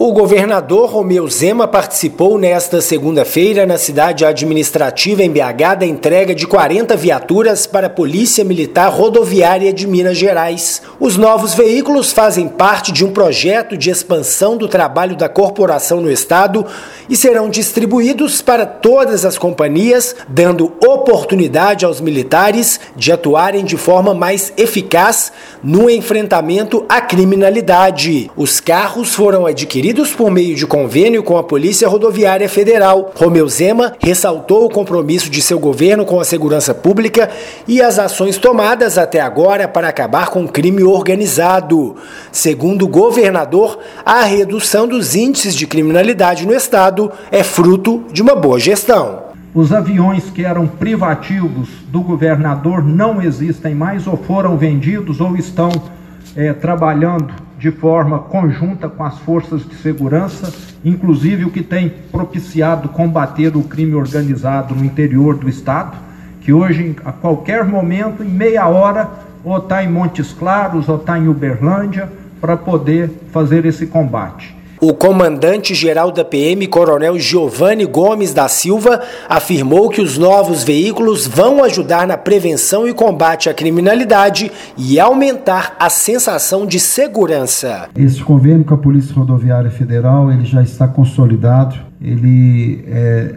O governador Romeu Zema participou nesta segunda-feira na cidade administrativa em BH da entrega de 40 viaturas para a Polícia Militar Rodoviária de Minas Gerais. Os novos veículos fazem parte de um projeto de expansão do trabalho da corporação no estado e serão distribuídos para todas as companhias, dando oportunidade aos militares de atuarem de forma mais eficaz no enfrentamento à criminalidade. Os carros foram adquiridos por meio de convênio com a Polícia Rodoviária Federal. Romeu Zema ressaltou o compromisso de seu governo com a segurança pública e as ações tomadas até agora para acabar com o crime organizado. Segundo o governador, a redução dos índices de criminalidade no estado é fruto de uma boa gestão. Os aviões que eram privativos do governador não existem mais, ou foram vendidos, ou estão trabalhando de forma conjunta com as forças de segurança, inclusive o que tem propiciado combater o crime organizado no interior do estado, que hoje, a qualquer momento, em meia hora, ou está em Montes Claros, ou está em Uberlândia, para poder fazer esse combate. O comandante-geral da PM, Coronel Giovanni Gomes da Silva, afirmou que os novos veículos vão ajudar na prevenção e combate à criminalidade e aumentar a sensação de segurança. Esse convênio com a Polícia Rodoviária Federal ele já está consolidado, ele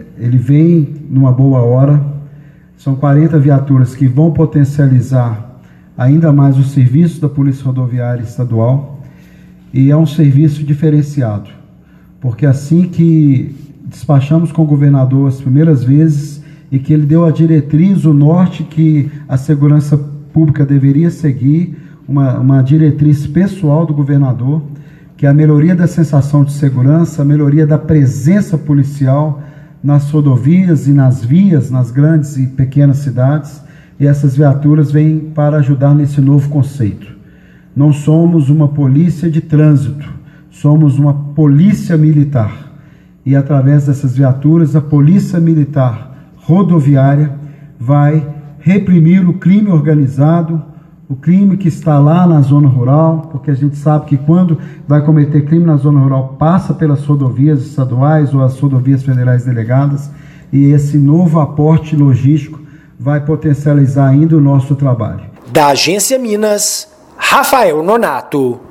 vem numa boa hora. São 40 viaturas que vão potencializar ainda mais o serviço da Polícia Rodoviária Estadual. E é um serviço diferenciado, porque assim que despachamos com o governador as primeiras vezes e que ele deu a diretriz, o norte que a segurança pública deveria seguir, uma diretriz pessoal do governador, que é a melhoria da sensação de segurança, a melhoria da presença policial nas rodovias e nas vias, nas grandes e pequenas cidades, e essas viaturas vêm para ajudar nesse novo conceito. Não somos uma polícia de trânsito, somos uma polícia militar. E através dessas viaturas, a Polícia Militar Rodoviária vai reprimir o crime organizado, o crime que está lá na zona rural, porque a gente sabe que quando vai cometer crime na zona rural, passa pelas rodovias estaduais ou as rodovias federais delegadas, e esse novo aporte logístico vai potencializar ainda o nosso trabalho. Da Agência Minas, Rafael Nonato.